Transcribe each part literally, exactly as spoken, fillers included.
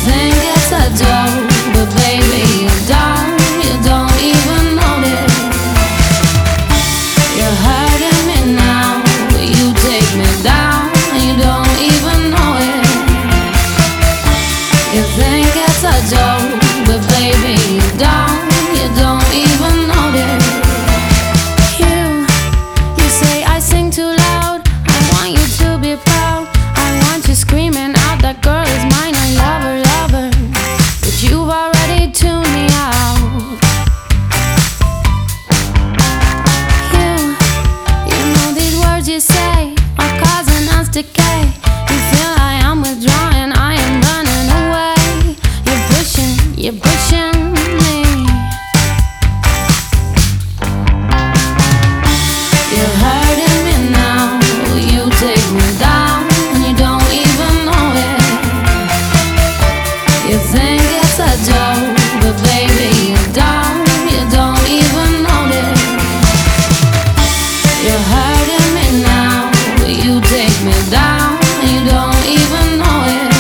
think it's a joke, but baby, you don't, you don't even notice. You're hurting me now, you take me down, you don't even know it. You think it's a joke, but baby, you don't, you don't even notice. You, you say I sing too loud, I want you to be proud. I want you screaming out, that girl is mine, I love her, love her. But you've already tuned me out. You, you know these words you say are causing us decay. You feel I am withdrawing, I am running away. You're pushing, you're pushing me. You're hurting me now, you take me down, and you don't even know it. You think it's a joke, but baby, you don't, you don't even notice. You're hurting me now, you take me down, and you don't even know it.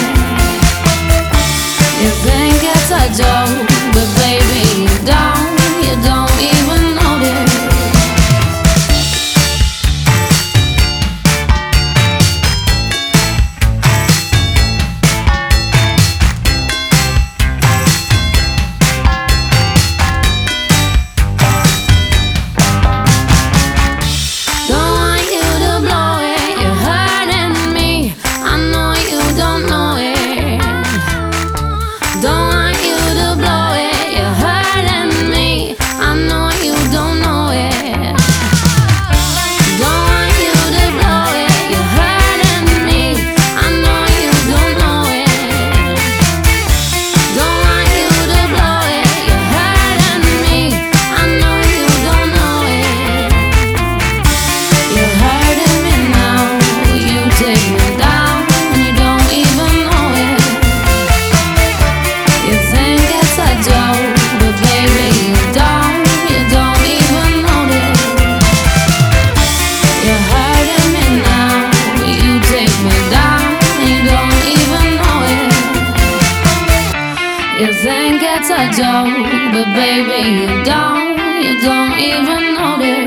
You think it's a joke, but baby, you don't, you don't even notice. Don't want you to blow it, you're hurting me, I know you don't know it. Don't want you to blow it, you're hurting me, I know you don't know it. Don't want you to blow it, you're hurting me, I know you don't know it. Don't want you to blow it, you're hurting me, I know you don't know it. You're hurting me now, you take me down, and you don't even know it. You think it's a joke, but baby, you don't, you don't even notice. You're hurting me now, you take me down, and you don't even know it. You think it's a joke, but baby, you don't, you don't even notice.